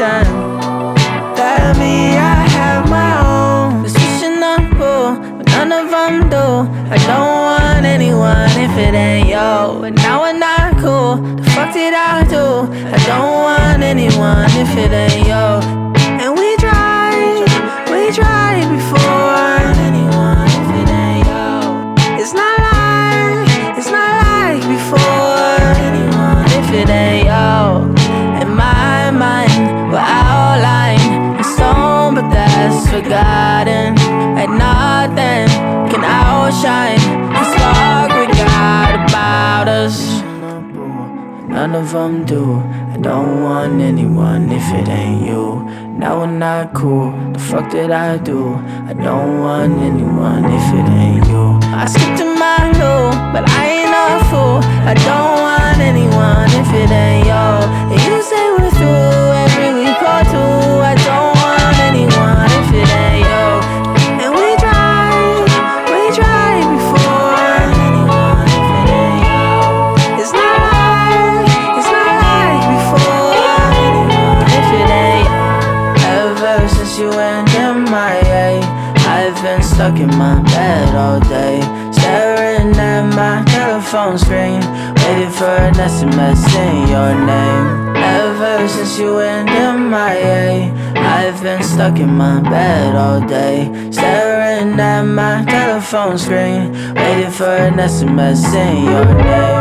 attention. Tell me I have my own. It's wishing on cool, but none of them do. I don't want anyone if it ain't yo. But now we're not cool, the fuck did I do? I don't want anyone if it ain't yo. And we tried before. Anyone if it ain't yo. It's not like before. Anyone if it ain't yo. In my mind, we're outlined in stone, but that's forgotten. And nothing can outshine the spark we got about us. None of them do. I don't want anyone if it ain't you. Now we're not cool, the fuck did I do? I don't want anyone if it ain't you. I skipped to my loop, but I ain't a fool. I don't want anyone if it ain't yo. And you say we're through every week or two. I don't want anyone if it ain't yo. And we tried before. Anyone if it ain't yo. It's not like before. Anyone if it ain't yo. Ever since you went MIA, I've been stuck in my bed all day, staring at my telephone screen, waiting for an SMS in your name. Ever since you went MIA, I've been stuck in my bed all day, staring at my telephone screen, waiting for an SMS in your name.